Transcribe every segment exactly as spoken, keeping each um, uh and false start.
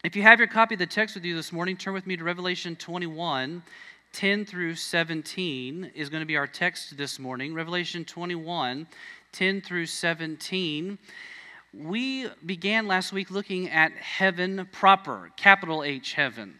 If you have your copy of the text with you this morning, turn with me to Revelation twenty-one, ten through seventeen is going to be our text this morning. Revelation twenty-one, ten through seventeen. We began last week looking at heaven proper, capital H heaven,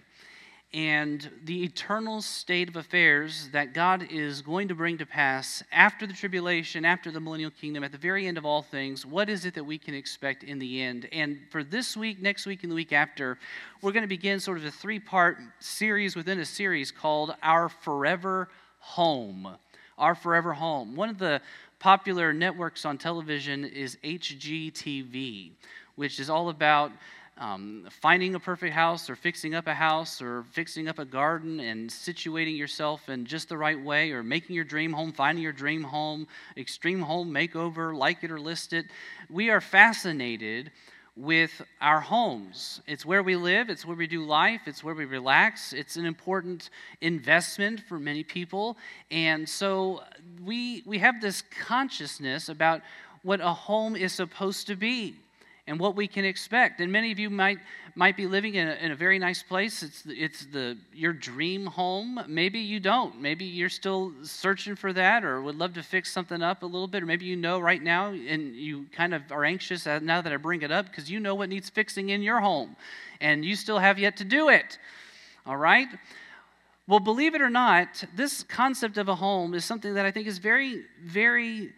and the eternal state of affairs that God is going to bring to pass after the tribulation, after the millennial kingdom, at the very end of all things. What is it that we can expect in the end? And for this week, next week, and the week after, we're going to begin sort of a three-part series within a series called Our Forever Home. Our Forever Home. One of the popular networks on television is H G T V, which is all about Um, finding a perfect house or fixing up a house or fixing up a garden and situating yourself in just the right way, or making your dream home, finding your dream home, extreme home makeover, like it or list it. We are fascinated with our homes. It's where we live, it's where we do life, it's where we relax. It's an important investment for many people. And so we we have this consciousness about what a home is supposed to be and what we can expect. And many of you might might be living in a, in a very nice place. It's it's the your dream home. Maybe you don't. Maybe you're still searching for that, or would love to fix something up a little bit. Or maybe you know right now, and you kind of are anxious now that I bring it up, because you know what needs fixing in your home, and you still have yet to do it. All right? Well, believe it or not, this concept of a home is something that I think is very, very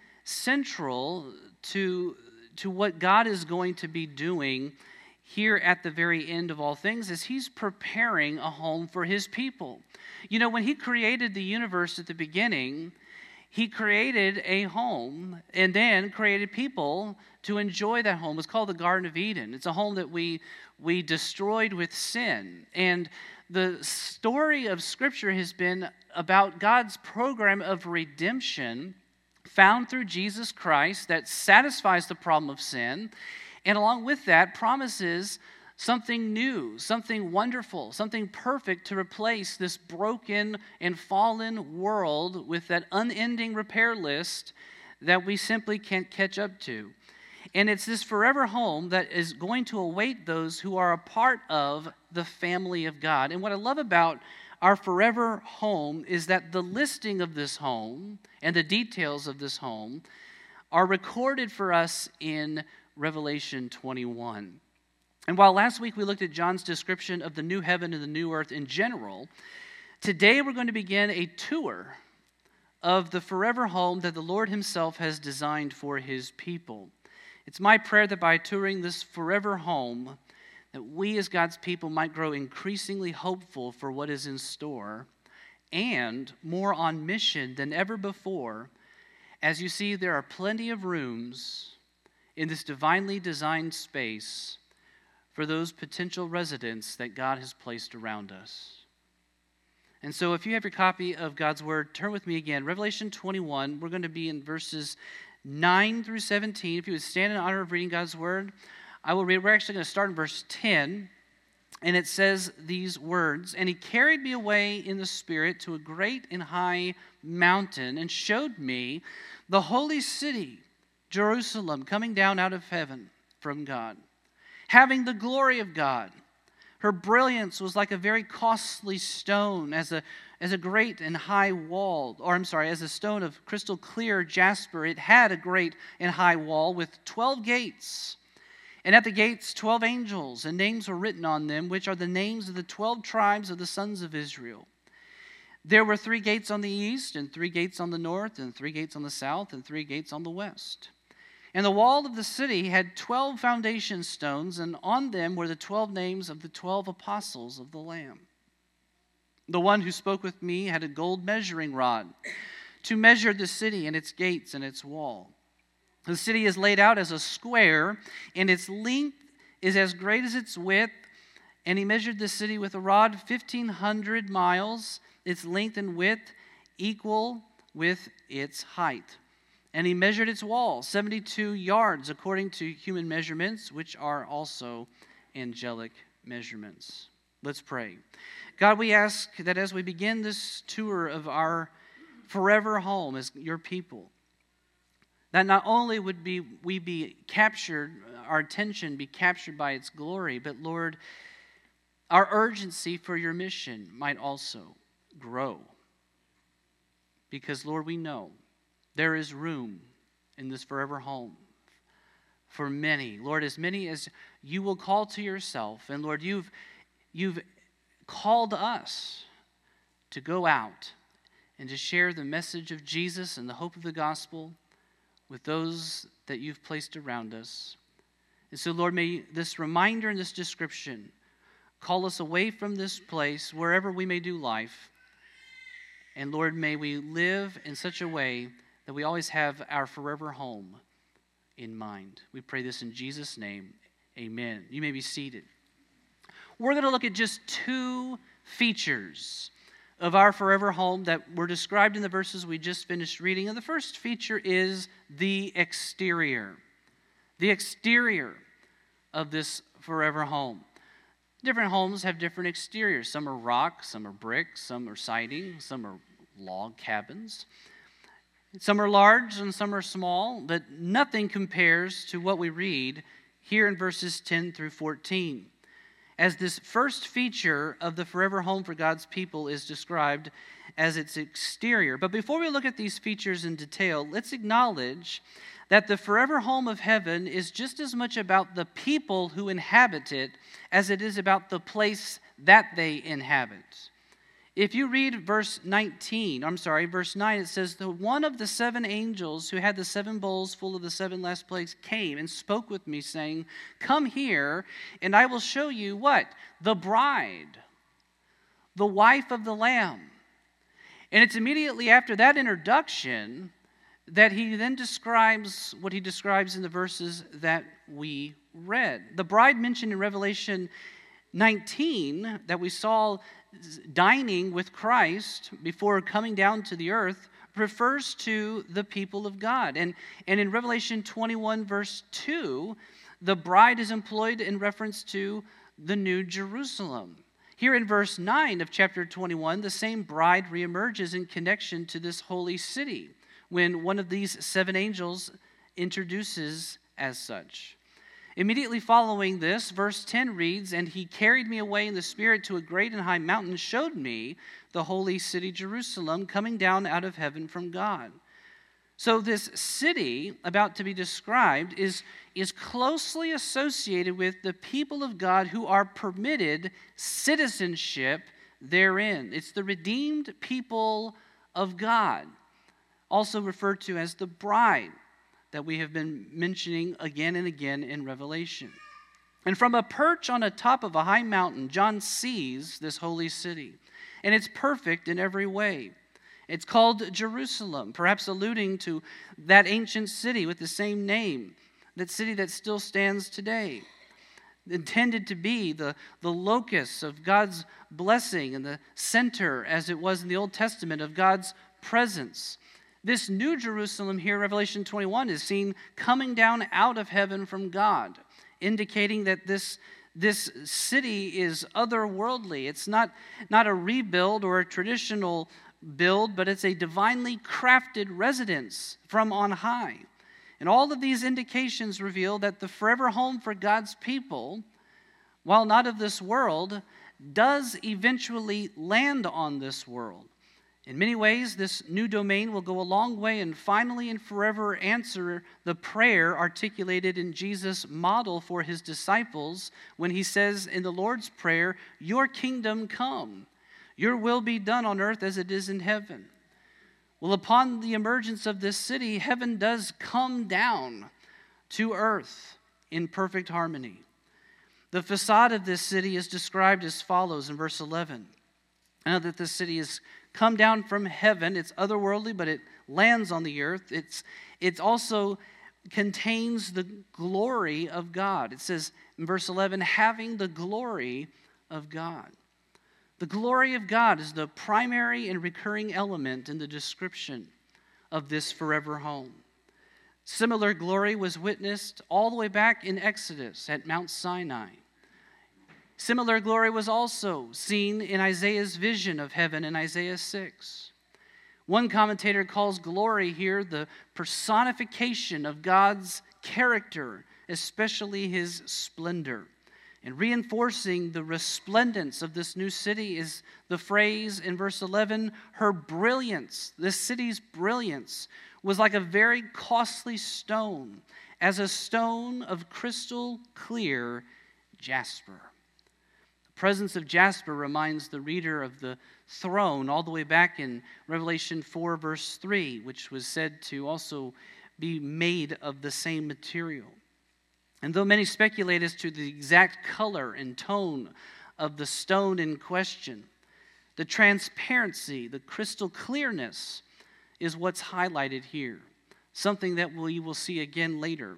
central to to what God is going to be doing here at the very end of all things, is He's preparing a home for His people. You know, when He created the universe at the beginning, He created a home and then created people to enjoy that home. It's called the Garden of Eden. It's a home that we we destroyed with sin. And the story of Scripture has been about God's program of redemption found through Jesus Christ that satisfies the problem of sin, and along with that promises something new, something wonderful, something perfect to replace this broken and fallen world with that unending repair list that we simply can't catch up to. And it's this forever home that is going to await those who are a part of the family of God. And what I love about our forever home is that the listing of this home and the details of this home are recorded for us in Revelation twenty-one. And while last week we looked at John's description of the new heaven and the new earth in general, today we're going to begin a tour of the forever home that the Lord Himself has designed for His people. It's my prayer that by touring this forever home, that we as God's people might grow increasingly hopeful for what is in store and more on mission than ever before. As you see, there are plenty of rooms in this divinely designed space for those potential residents that God has placed around us. And so if you have your copy of God's Word, turn with me again. Revelation twenty-one, we're going to be in verses nine through seventeen. If you would stand in honor of reading God's Word, I will read. We're actually going to start in verse ten, and it says these words: "And He carried me away in the Spirit to a great and high mountain, and showed me the holy city, Jerusalem, coming down out of heaven from God, having the glory of God. Her brilliance was like a very costly stone, as a as a great and high wall, or I'm sorry, as a stone of crystal clear jasper. It had a great and high wall with twelve gates. And at the gates twelve angels, and names were written on them, which are the names of the twelve tribes of the sons of Israel. There were three gates on the east, and three gates on the north, and three gates on the south, and three gates on the west. And the wall of the city had twelve foundation stones, and on them were the twelve names of the twelve apostles of the Lamb. The one who spoke with me had a gold measuring rod to measure the city and its gates and its wall. The city is laid out as a square, and its length is as great as its width. And he measured the city with a rod fifteen hundred miles, its length and width equal with its height. And he measured its wall, seventy-two yards, according to human measurements, which are also angelic measurements." Let's pray. God, we ask that as we begin this tour of our forever home as your people, that not only would be we be captured, our attention be captured by its glory, but Lord, our urgency for your mission might also grow. Because, Lord, we know there is room in this forever home for many. Lord, as many as you will call to yourself. And, Lord, you've, you've called us to go out and to share the message of Jesus and the hope of the gospel with those that you've placed around us. And so, Lord, may this reminder and this description call us away from this place, wherever we may do life. And, Lord, may we live in such a way that we always have our forever home in mind. We pray this in Jesus' name. Amen. You may be seated. We're going to look at just two features of our forever home that were described in the verses we just finished reading. And the first feature is the exterior. The exterior of this forever home. Different homes have different exteriors. Some are rock, some are brick, some are siding, some are log cabins. Some are large and some are small, but nothing compares to what we read here in verses ten through fourteen. As this first feature of the forever home for God's people is described as its exterior. But before we look at these features in detail, let's acknowledge that the forever home of heaven is just as much about the people who inhabit it as it is about the place that they inhabit. If you read verse nineteen, I'm sorry, verse nine, it says, "The one of the seven angels who had the seven bowls full of the seven last plagues came and spoke with me, saying, 'Come here, and I will show you,' what? The bride, the wife of the Lamb." And it's immediately after that introduction that he then describes what he describes in the verses that we read. The bride mentioned in Revelation nineteen that we saw dining with Christ before coming down to the earth refers to the people of God. And, and in Revelation twenty-one, verse two, the bride is employed in reference to the New Jerusalem. Here in verse nine of chapter twenty-one, the same bride reemerges in connection to this holy city when one of these seven angels introduces as such. Immediately following this, verse ten reads, "And he carried me away in the Spirit to a great and high mountain, showed me the holy city Jerusalem coming down out of heaven from God." So this city about to be described is, is closely associated with the people of God who are permitted citizenship therein. It's the redeemed people of God, also referred to as the bride, that we have been mentioning again and again in Revelation. And from a perch on the top of a high mountain, John sees this holy city, and it's perfect in every way. It's called Jerusalem, perhaps alluding to that ancient city with the same name, that city that still stands today, intended to be the, the locus of God's blessing and the center, as it was in the Old Testament, of God's presence. This new Jerusalem here, Revelation twenty-one, is seen coming down out of heaven from God, indicating that this, this city is otherworldly. It's not, not a rebuild or a traditional build, but it's a divinely crafted residence from on high. And all of these indications reveal that the forever home for God's people, while not of this world, does eventually land on this world. In many ways, this new domain will go a long way and finally and forever answer the prayer articulated in Jesus' model for his disciples when he says in the Lord's Prayer, "Your kingdom come, your will be done on earth as it is in heaven." Well, upon the emergence of this city, heaven does come down to earth in perfect harmony. The facade of this city is described as follows in verse eleven. Now that this city is come down from heaven, it's otherworldly, but it lands on the earth. It's, it also contains the glory of God. It says in verse eleven, having the glory of God. The glory of God is the primary and recurring element in the description of this forever home. Similar glory was witnessed all the way back in Exodus at Mount Sinai. Similar glory was also seen in Isaiah's vision of heaven in Isaiah six. One commentator calls glory here the personification of God's character, especially his splendor. And reinforcing the resplendence of this new city is the phrase in verse eleven, her brilliance, this city's brilliance, was like a very costly stone, as a stone of crystal clear jasper. The presence of jasper reminds the reader of the throne all the way back in Revelation four, verse three, which was said to also be made of the same material. And though many speculate as to the exact color and tone of the stone in question, the transparency, the crystal clearness is what's highlighted here, something that we will see again later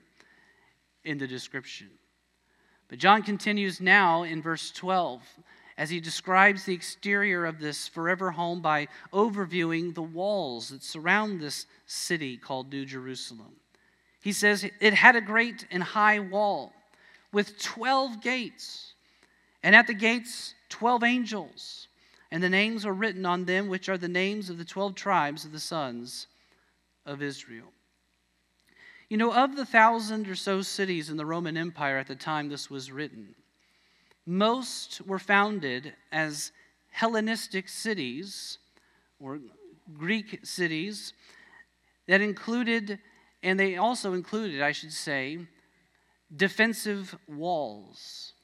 in the description. But John continues now in verse twelve as he describes the exterior of this forever home by overviewing the walls that surround this city called New Jerusalem. He says it had a great and high wall with twelve gates, and at the gates twelve angels, and the names are written on them, which are the names of the twelve tribes of the sons of Israel. You know, of the thousand or so cities in the Roman Empire at the time this was written, most were founded as Hellenistic cities, or Greek cities, that included, and they also included, I should say, defensive walls.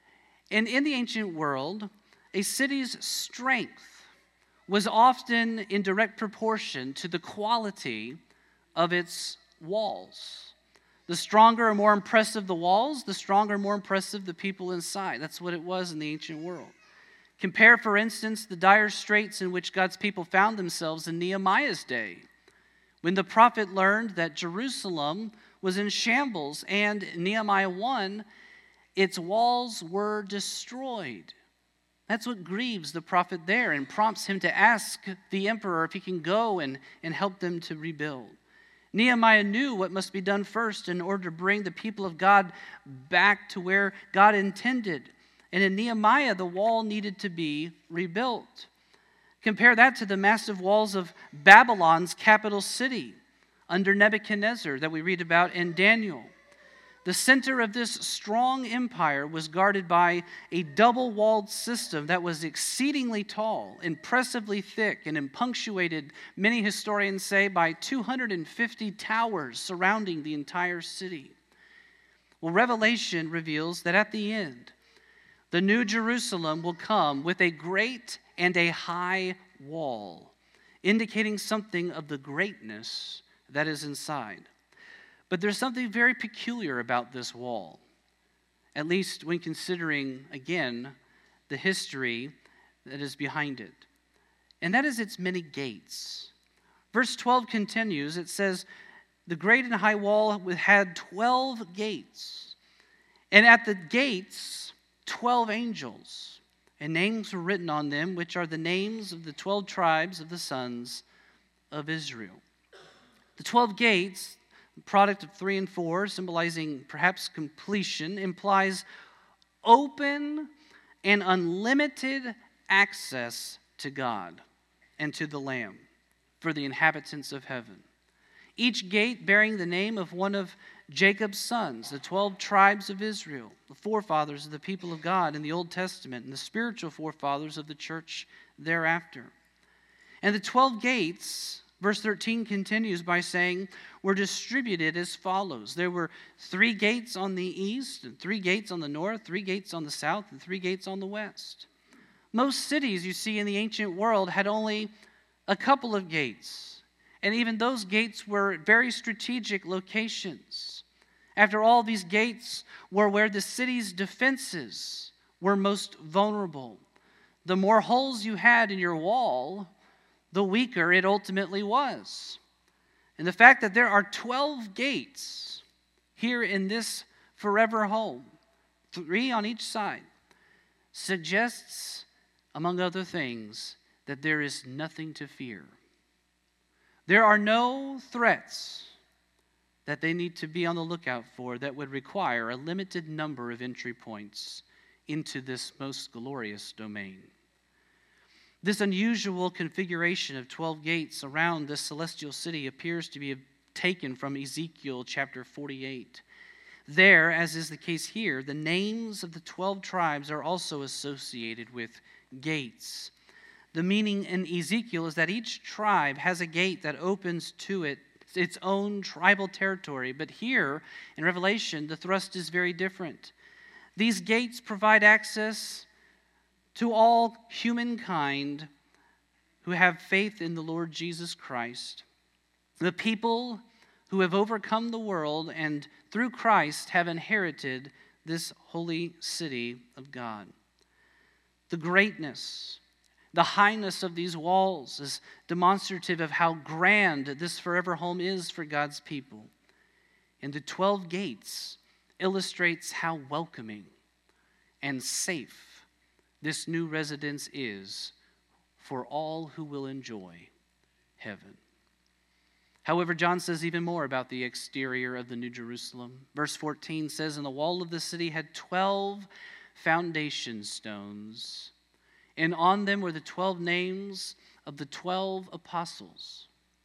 And in the ancient world, a city's strength was often in direct proportion to the quality of its walls. The stronger or more impressive the walls, the stronger and more impressive the people inside. That's what it was in the ancient world. Compare, for instance, the dire straits in which God's people found themselves in Nehemiah's day, when the prophet learned that Jerusalem was in shambles, and in Nehemiah one, its walls were destroyed. That's what grieves the prophet there and prompts him to ask the emperor if he can go and, and help them to rebuild. Nehemiah knew what must be done first in order to bring the people of God back to where God intended. And in Nehemiah, the wall needed to be rebuilt. Compare that to the massive walls of Babylon's capital city under Nebuchadnezzar that we read about in Daniel. The center of this strong empire was guarded by a double-walled system that was exceedingly tall, impressively thick, and punctuated, many historians say, by two hundred fifty towers surrounding the entire city. Well, Revelation reveals that at the end, the New Jerusalem will come with a great and a high wall, indicating something of the greatness that is inside. But there's something very peculiar about this wall, at least when considering, again, the history that is behind it. And that is its many gates. Verse twelve continues, it says, the great and high wall had twelve gates, and at the gates, twelve angels, and names were written on them, which are the names of the twelve tribes of the sons of Israel. The twelve gates, product of three and four, symbolizing perhaps completion, implies open and unlimited access to God and to the Lamb for the inhabitants of heaven. Each gate bearing the name of one of Jacob's sons, the twelve tribes of Israel, the forefathers of the people of God in the Old Testament, and the spiritual forefathers of the church thereafter. And the twelve gates, verse thirteen continues by saying, were distributed as follows. There were three gates on the east, and three gates on the north, three gates on the south, and three gates on the west. Most cities you see in the ancient world had only a couple of gates, and even those gates were very strategic locations. After all, these gates were where the city's defenses were most vulnerable. The more holes you had in your wall, the weaker it ultimately was. And the fact that there are twelve gates here in this forever home, three on each side, suggests, among other things, that there is nothing to fear. There are no threats that they need to be on the lookout for that would require a limited number of entry points into this most glorious domain. This unusual configuration of twelve gates around this celestial city appears to be taken from Ezekiel chapter forty-eight. There, as is the case here, the names of the twelve tribes are also associated with gates. The meaning in Ezekiel is that each tribe has a gate that opens to it its own tribal territory. But here in Revelation, the thrust is very different. These gates provide access to all humankind who have faith in the Lord Jesus Christ. The people who have overcome the world and through Christ have inherited this holy city of God. The greatness, the highness of these walls is demonstrative of how grand this forever home is for God's people. And the twelve gates illustrates how welcoming and safe this new residence is for all who will enjoy heaven. However, John says even more about the exterior of the New Jerusalem. Verse fourteen says, "And the wall of the city had twelve foundation stones, and on them were the twelve names of the twelve apostles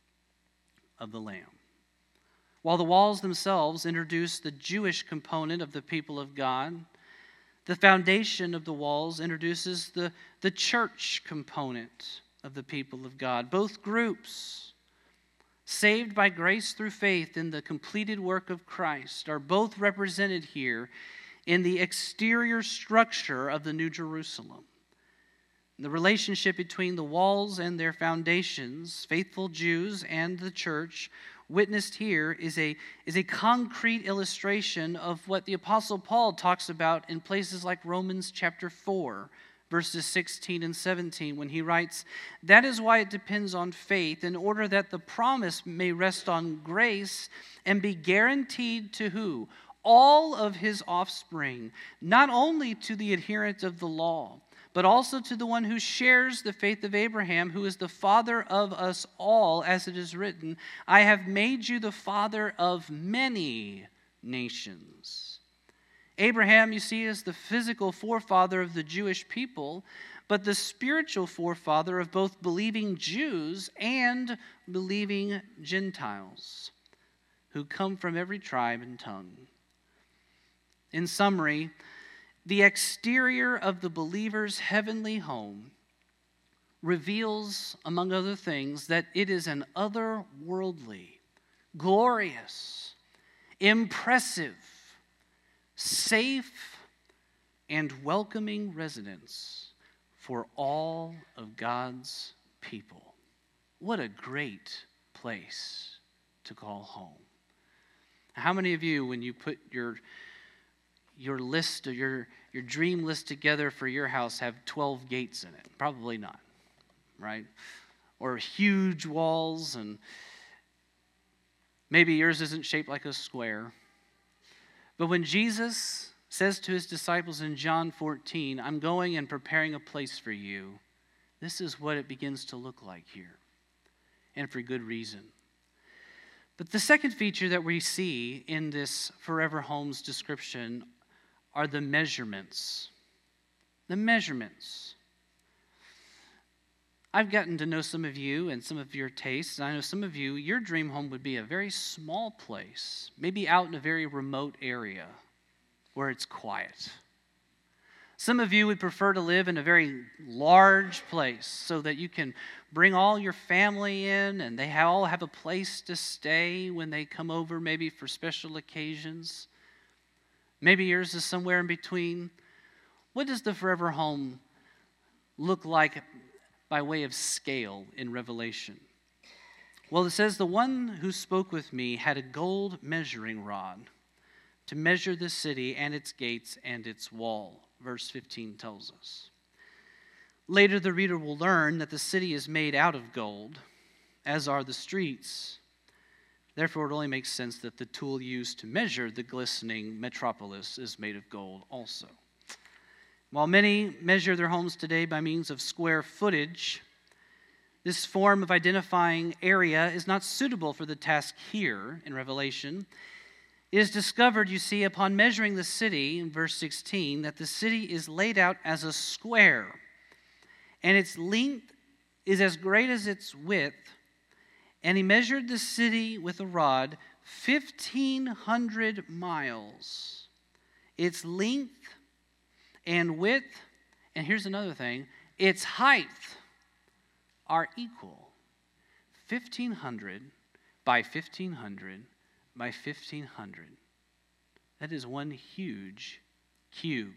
of the Lamb." While the walls themselves introduce the Jewish component of the people of God, the foundation of the walls introduces the, the church component of the people of God. Both groups, saved by grace through faith in the completed work of Christ, are both represented here in the exterior structure of the New Jerusalem. The relationship between the walls and their foundations, faithful Jews and the church, witnessed here is a, is a concrete illustration of what the Apostle Paul talks about in places like Romans chapter four, verses sixteen and seventeen, when he writes, "That is why it depends on faith, in order that the promise may rest on grace and be guaranteed to who? All of his offspring, not only to the adherent of the law, but also to the one who shares the faith of Abraham, who is the father of us all, as it is written, I have made you the father of many nations." Abraham, you see, is the physical forefather of the Jewish people, but the spiritual forefather of both believing Jews and believing Gentiles, who come from every tribe and tongue. In summary, the exterior of the believer's heavenly home reveals, among other things, that it is an otherworldly, glorious, impressive, safe, and welcoming residence for all of God's people. What a great place to call home. How many of you, when you put your your list, or your, your dream list together for your house, have twelve gates in it? Probably not, right? Or huge walls, and maybe yours isn't shaped like a square. But when Jesus says to his disciples in John fourteen, "I'm going and preparing a place for you," this is what it begins to look like here, and for good reason. But the second feature that we see in this Forever Homes description are the measurements. The measurements. I've gotten to know some of you and some of your tastes. I know some of you, your dream home would be a very small place, maybe out in a very remote area where it's quiet. Some of you would prefer to live in a very large place so that you can bring all your family in and they all have a place to stay when they come over, maybe for special occasions. Maybe yours is somewhere in between. What does the forever home look like by way of scale in Revelation? Well, it says, "The one who spoke with me had a gold measuring rod to measure the city and its gates and its wall." Verse fifteen tells us. Later, the reader will learn that the city is made out of gold, as are the streets. Therefore, it only makes sense that the tool used to measure the glistening metropolis is made of gold also. While many measure their homes today by means of square footage, this form of identifying area is not suitable for the task here in Revelation. It is discovered, you see, upon measuring the city, in verse sixteen, that the city is laid out as a square, and its length is as great as its width. And he measured the city with a rod, fifteen hundred miles. Its length and width, and here's another thing, its height are equal. fifteen hundred by fifteen hundred by fifteen hundred. That is one huge cube.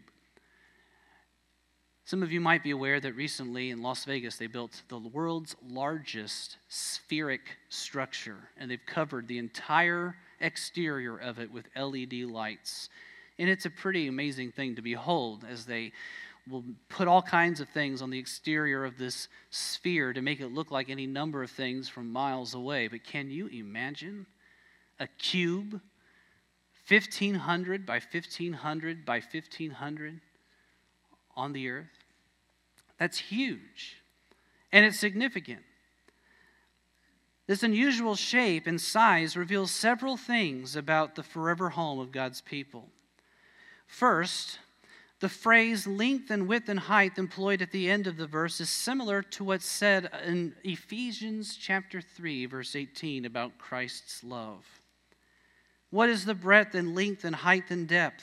Some of you might be aware that recently in Las Vegas they built the world's largest spheric structure, and they've covered the entire exterior of it with L E D lights. And it's a pretty amazing thing to behold, as they will put all kinds of things on the exterior of this sphere to make it look like any number of things from miles away. But can you imagine a cube, fifteen hundred by fifteen hundred by fifteen hundred on the earth? That's huge, and it's significant. This unusual shape and size reveals several things about the forever home of God's people. First, the phrase length and width and height employed at the end of the verse is similar to what's said in Ephesians chapter three, verse eighteen about Christ's love. What is the breadth and length and height and depth?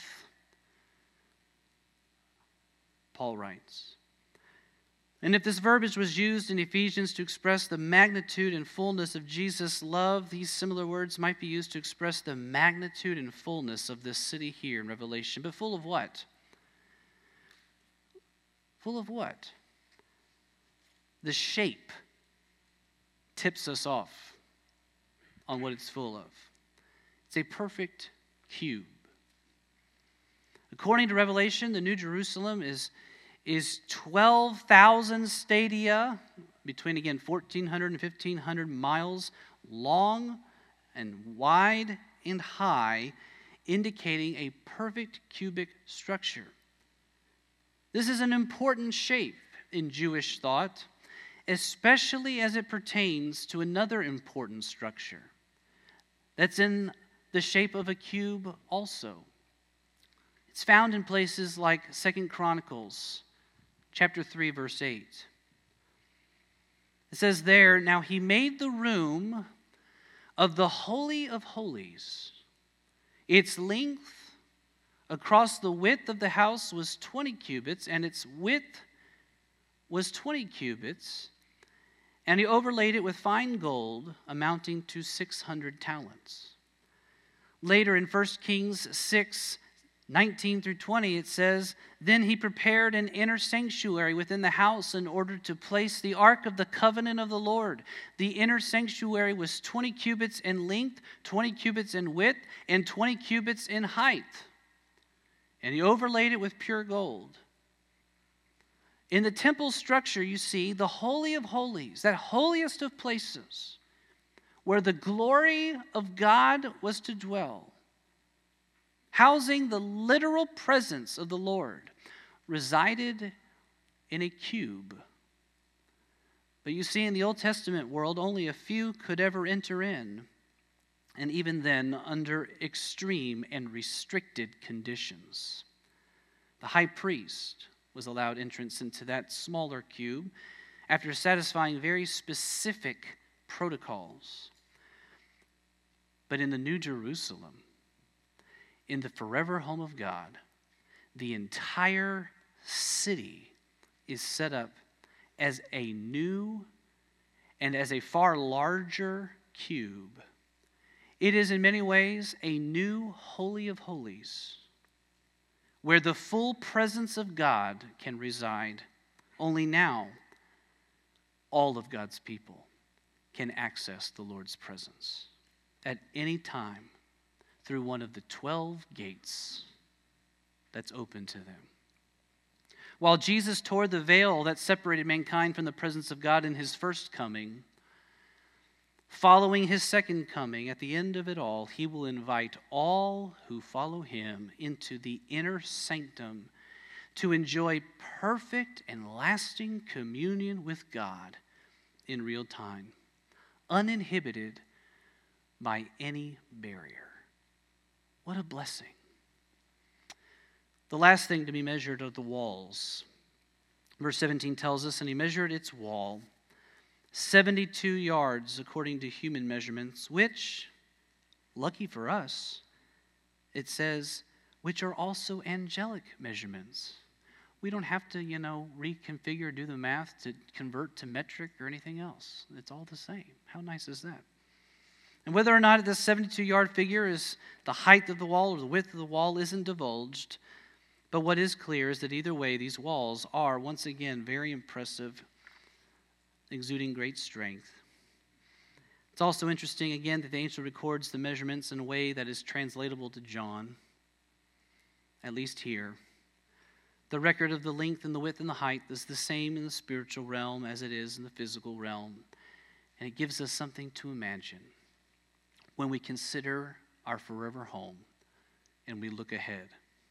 Paul writes. And if this verbiage was used in Ephesians to express the magnitude and fullness of Jesus' love, these similar words might be used to express the magnitude and fullness of this city here in Revelation. But full of what? Full of what? The shape tips us off on what it's full of. It's a perfect cube. According to Revelation, the New Jerusalem is, is twelve thousand stadia, between, again, fourteen hundred and fifteen hundred miles long and wide and high, indicating a perfect cubic structure. This is an important shape in Jewish thought, especially as it pertains to another important structure that's in the shape of a cube also. It's found in places like Second Chronicles chapter three, verse eight. It says there, "Now he made the room of the Holy of Holies. Its length across the width of the house was twenty cubits, and its width was twenty cubits, and he overlaid it with fine gold, amounting to six hundred talents." Later in First Kings six, nineteen through twenty, it says, "Then he prepared an inner sanctuary within the house in order to place the ark of the covenant of the Lord. The inner sanctuary was twenty cubits in length, twenty cubits in width, and twenty cubits in height. And he overlaid it with pure gold." In the temple structure, you see the Holy of Holies, that holiest of places, where the glory of God was to dwell, housing the literal presence of the Lord, resided in a cube. But you see, in the Old Testament world, only a few could ever enter in, and even then under extreme and restricted conditions. The high priest was allowed entrance into that smaller cube after satisfying very specific protocols. But in the New Jerusalem, in the forever home of God, the entire city is set up as a new and as a far larger cube. It is in many ways a new Holy of Holies, where the full presence of God can reside. Only now, all of God's people can access the Lord's presence at any time through one of the twelve gates that's open to them. While Jesus tore the veil that separated mankind from the presence of God in his first coming, following his second coming, at the end of it all, he will invite all who follow him into the inner sanctum to enjoy perfect and lasting communion with God in real time, uninhibited by any barrier. What a blessing. The last thing to be measured are the walls. Verse seventeen tells us, "And he measured its wall, seventy-two yards according to human measurements, which lucky for us, it says, which are also angelic measurements. We don't have to, you know, reconfigure, do the math to convert to metric or anything else. It's all the same. How nice is that? And whether or not this seventy-two-yard figure is the height of the wall or the width of the wall isn't divulged, but what is clear is that either way, these walls are, once again, very impressive, exuding great strength. It's also interesting, again, that the angel records the measurements in a way that is translatable to John, at least here. The record of the length and the width and the height is the same in the spiritual realm as it is in the physical realm. And it gives us something to imagine when we consider our forever home and we look ahead.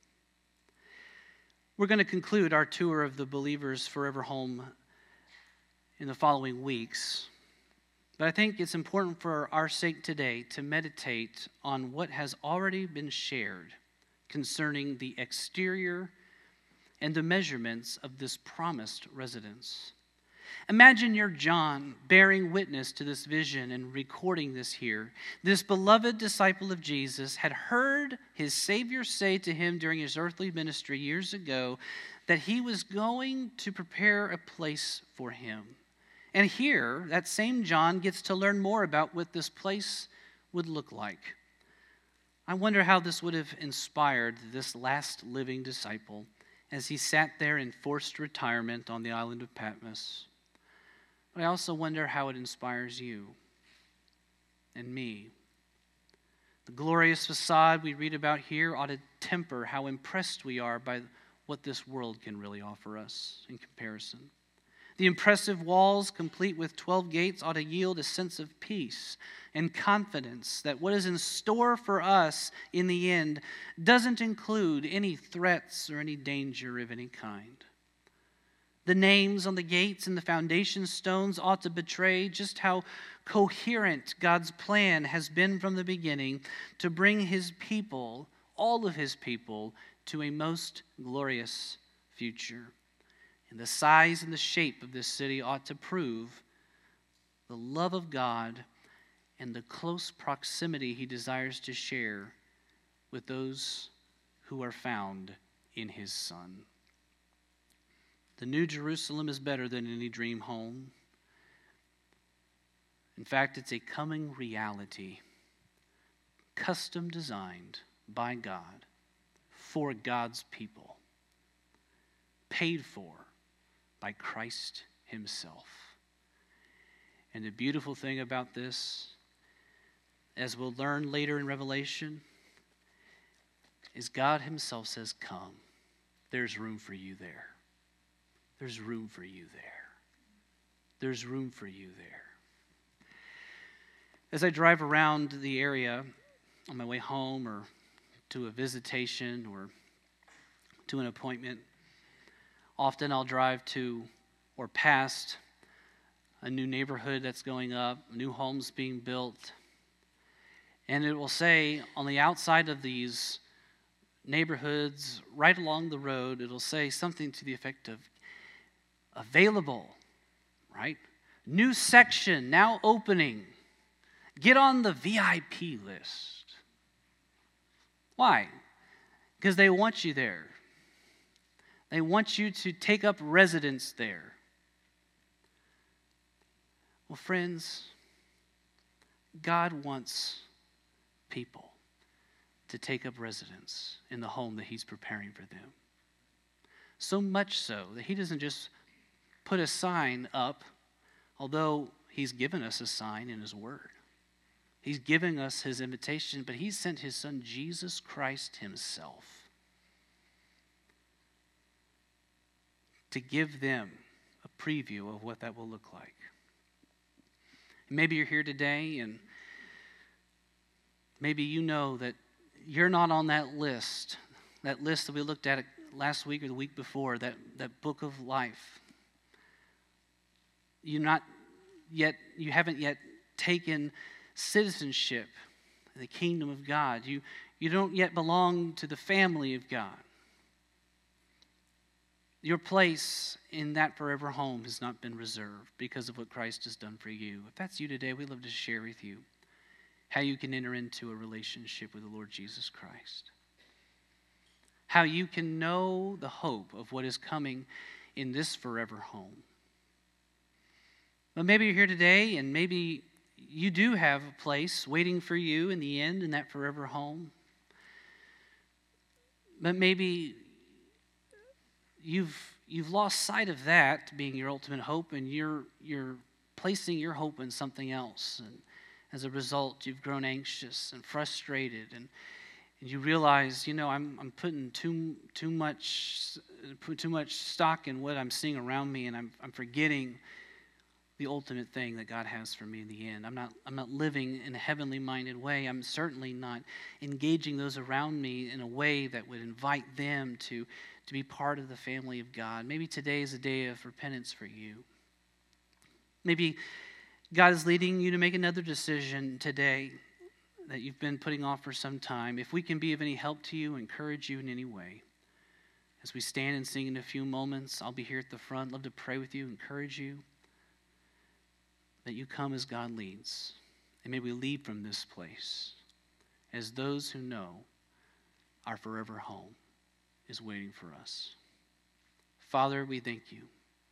We're going to conclude our tour of the believer's forever home in the following weeks. But I think it's important for our sake today to meditate on what has already been shared concerning the exterior and the measurements of this promised residence. Imagine you're John bearing witness to this vision and recording this here. This beloved disciple of Jesus had heard his Savior say to him during his earthly ministry years ago that he was going to prepare a place for him. And here, that same John gets to learn more about what this place would look like. I wonder how this would have inspired this last living disciple as he sat there in forced retirement on the island of Patmos. But I also wonder how it inspires you and me. The glorious facade we read about here ought to temper how impressed we are by what this world can really offer us in comparison. The impressive walls, complete with twelve gates, ought to yield a sense of peace and confidence that what is in store for us in the end doesn't include any threats or any danger of any kind. The names on the gates and the foundation stones ought to betray just how coherent God's plan has been from the beginning to bring his people, all of his people, to a most glorious future. And the size and the shape of this city ought to prove the love of God and the close proximity he desires to share with those who are found in his Son. The New Jerusalem is better than any dream home. In fact, it's a coming reality, custom designed by God for God's people, paid for by Christ himself. And the beautiful thing about this, as we'll learn later in Revelation, is God himself says, come. There's room for you there. There's room for you there. There's room for you there. As I drive around the area on my way home or to a visitation or to an appointment, often I'll drive to or past a new neighborhood that's going up, new homes being built, and it will say on the outside of these neighborhoods, right along the road, it'll say something to the effect of available, right? New section now opening. Get on the V I P list. Why? Because they want you there. They want you to take up residence there. Well, friends, God wants people to take up residence in the home that he's preparing for them. So much so that he doesn't just put a sign up, although he's given us a sign in his word. He's giving us his invitation, but he sent his son Jesus Christ himself to give them a preview of what that will look like. Maybe you're here today and maybe you know that you're not on that list, that list that we looked at last week or the week before, that, that book of life. You're not yet, you haven't yet taken citizenship in the kingdom of God. You, you don't yet belong to the family of God. Your place in that forever home has not been reserved because of what Christ has done for you. If that's you today, we'd love to share with you. how you can enter into a relationship with the Lord Jesus Christ, how you can know the hope of what is coming in this forever home. But maybe you're here today and maybe you do have a place waiting for you in the end in that forever home. But maybe you've you've lost sight of that being your ultimate hope, and you're you're placing your hope in something else. And as a result, you've grown anxious and frustrated, and, and you realize, you know, I'm I'm putting too too much put too much stock in what I'm seeing around me, and I'm I'm forgetting the ultimate thing that God has for me in the end. I'm not I'm not living in a heavenly minded way. I'm certainly not engaging those around me in a way that would invite them to, to be part of the family of God. Maybe today is a day of repentance for you. Maybe God is leading you to make another decision today that you've been putting off for some time. If we can be of any help to you, encourage you in any way. As we stand and sing in a few moments, I'll be here at the front. Love to pray with you, encourage you, that you come as God leads. And may we leave from this place as those who know our forever home is waiting for us. Father, we thank you.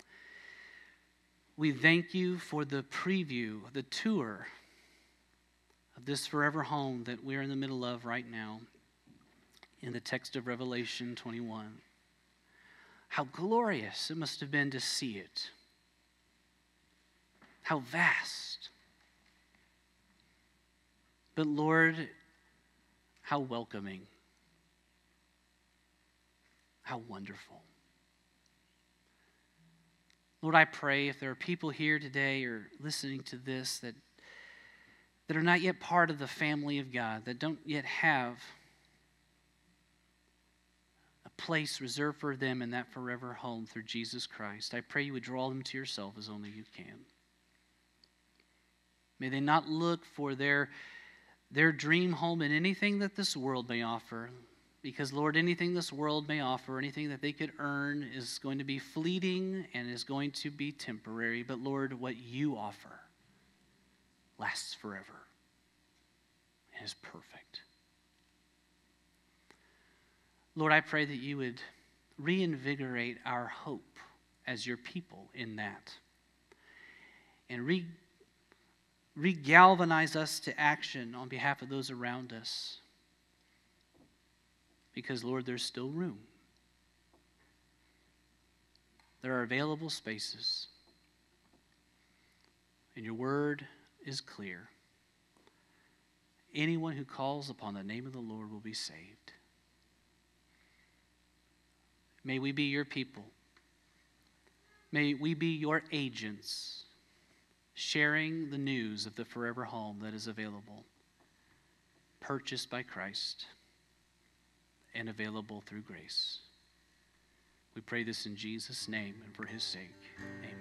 We thank you for the preview, the tour of this forever home that we're in the middle of right now in the text of Revelation twenty-one. How glorious it must have been to see it. How vast. But Lord, how welcoming. How wonderful. Lord, I pray if there are people here today or listening to this that, that are not yet part of the family of God, that don't yet have a place reserved for them in that forever home through Jesus Christ, I pray you would draw them to yourself as only you can. May they not look for their, their dream home in anything that this world may offer. Because, Lord, anything this world may offer, anything that they could earn is going to be fleeting and is going to be temporary. But, Lord, what you offer lasts forever and is perfect. Lord, I pray that you would reinvigorate our hope as your people in that. And re Regalvanize us to action on behalf of those around us. Because, Lord, there's still room. There are available spaces. And your word is clear. Anyone who calls upon the name of the Lord will be saved. May we be your people. May we be your agents, sharing the news of the forever home that is available, purchased by Christ, and available through grace. We pray this in Jesus' name and for his sake. Amen.